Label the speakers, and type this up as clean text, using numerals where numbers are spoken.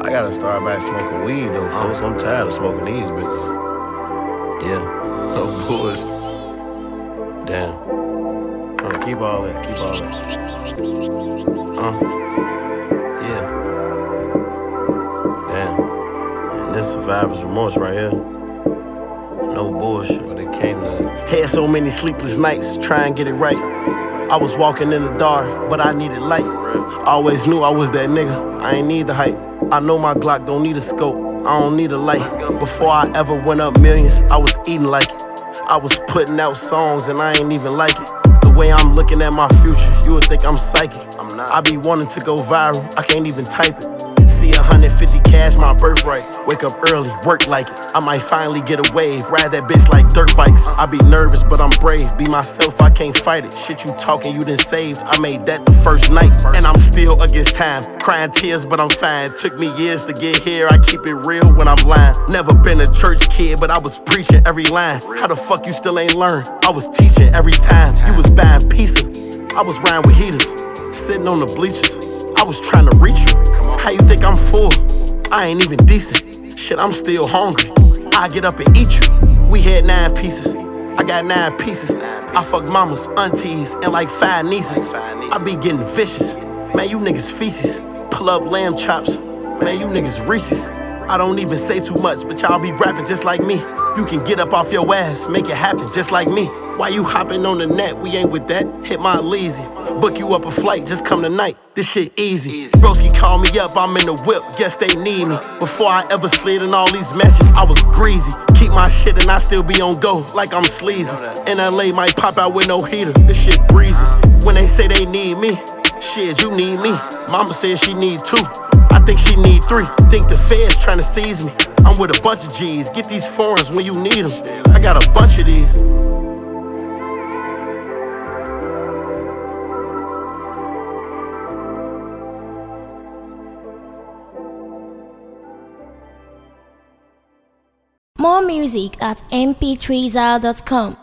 Speaker 1: I gotta start back smoking weed though, folks. I'm tired of smoking these bitches. Yeah, no bullshit. Damn. Keep all that, keep all that. Yeah. Damn. And this survivor's remorse right here. No bullshit, but it came to that.
Speaker 2: Had so many sleepless nights, try and get it right. I was walking in the dark, but I needed light. Always knew I was that nigga, I ain't need the hype. I know my Glock don't need a scope, I don't need a light. Before I ever went up millions, I was eating like it. I was putting out songs and I ain't even like it. The way I'm looking at my future, you would think I'm psychic. I be wanting to go viral, I can't even type it. See 150 cash, my birthright. Wake up early, work like it. I might finally get a wave, ride that bitch like dirt bikes. I be nervous, but I'm brave. Be myself, I can't fight it. Shit you talking, you done saved. I made that the first night, and I'm still against time. Crying tears, but I'm fine. Took me years to get here. I keep it real when I'm lying. Never been a church kid, but I was preaching every line. How the fuck you still ain't learn? I was teaching every time. You was buying pizza, I was riding with heaters, sitting on the bleachers. I was trying to reach you. How you think I'm full? I ain't even decent. Shit, I'm still hungry. I get up and eat you. We had 9 pieces. I got 9 pieces. I fuck mamas, aunties, and like 5 nieces. I be getting vicious. Man, you niggas feces. Pull up lamb chops. Man, you niggas Reese's. I don't even say too much, but y'all be rapping just like me. You can get up off your ass, make it happen just like me. Why you hopping on the net? We ain't with that. Hit my lazy. Book you up a flight, just come tonight. This shit easy. Broski call me up, I'm in the whip. Guess they need me. Before I ever slid in all these matches, I was greasy. Keep my shit and I still be on go, like I'm sleazy. In LA might pop out with no heater. This shit breezy. When they say they need me, shit, you need me. Mama said she need 2. I think she need 3. Think the feds tryna seize me. I'm with a bunch of G's. Get these foreigns when you need them. I got a bunch of these.
Speaker 3: More music at mp3zal.com.